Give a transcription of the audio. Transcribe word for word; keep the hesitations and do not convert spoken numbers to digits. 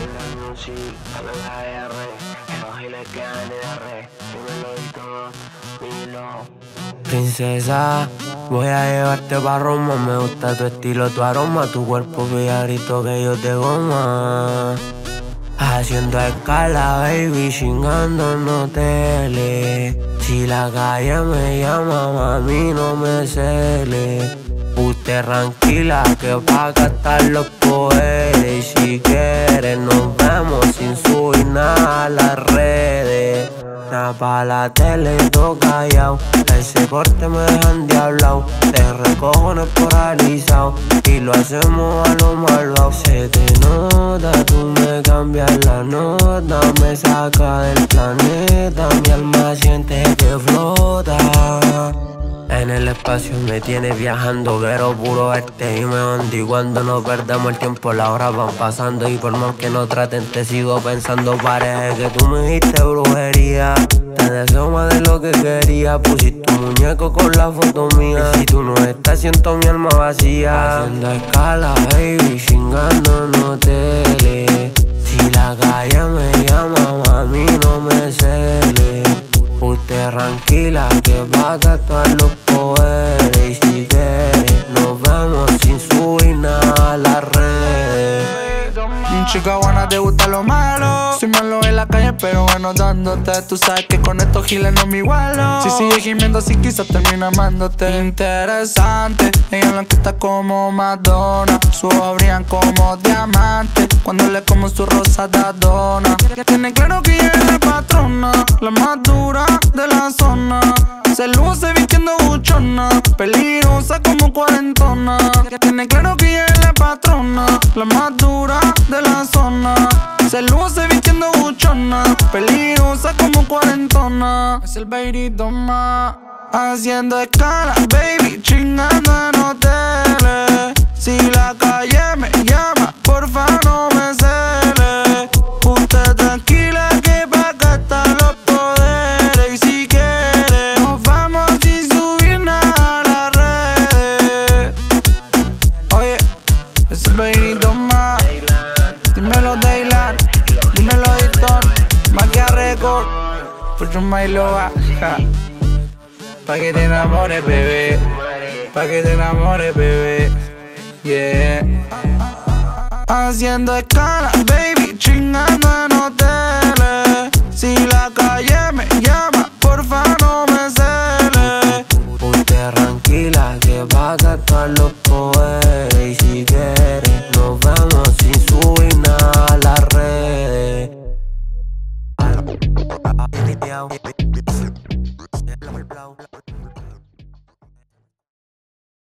Princesa, voy a llevarte pa' Roma. Me gusta tu estilo, tu aroma, tu cuerpo pilla grito que yo te goma. Haciendo escala, baby, chingando en hoteles. Si la calle me llama, mami, no me cele. Usted tranquila, que pa' acá están los poderes. Y si quieres nos vemos sin subir nada a las redes. Nada pa' la tele, todo callao. Ese corte me dejan diablao. Te recojo en el paralizado y lo hacemos a lo malvado. Se te nota, tú me cambias la nota. Me saca del planeta, mi alma siente que flota. En el espacio me tienes viajando, quiero puro verte y me hundo. Y cuando nos perdemos el tiempo, las horas van pasando. Y por más que no traten, te sigo pensando. Parece que tú me diste brujería. Te deseo más de lo que quería. Pusiste un muñeco con la foto mía. Y si tú no estás, siento mi alma vacía. Haciendo escala, baby, chingando en hoteles. Si la calle me llama, mami, no me cele. Usted tranquila, que va a tatuar los poderes. Y si quieres, nos vemos sin subir nada a las redes. Chica buena, te gusta lo malo. Soy malo en la calle, pero bueno dándote. Tú sabes que con estos giles no me igualo. Si sigues gimiendo así, quizás termina amándote. Interesante, ella blanquita como Madonna. Sus ojos brillan como diamantes cuando le como su rosada dona. Tiene claro que ella es la patrona, la más dura de la zona. Se luce vistiendo buchona, peligrosa como cuarentona. Tiene claro que ella es la patrona, la más dura de la zona. Se luce vistiendo buchona, peligrosa como cuarentona. Es el baby Doma. Haciendo escala, baby, chingando en hoteles. Si la calle me llama, porfa no me cele. Usted tranquila que pa' acá están los poderes. Y si quiere nos vamos sin subir nada a las redes. Oye, es el baby Doma. Dímelo Daylan, dímelo Editor, Maquia Record, Pucho Mailoa. Pa' que te enamores, bebé. Pa' que te enamores, bebé. Yeah. Haciendo escala, baby, chingando en hoteles. Si la calle me llama, porfa no me cele. Usted tranquila, que va a tatuar los poderes. Y si quieres, nos vemos sin subir nada a las redes.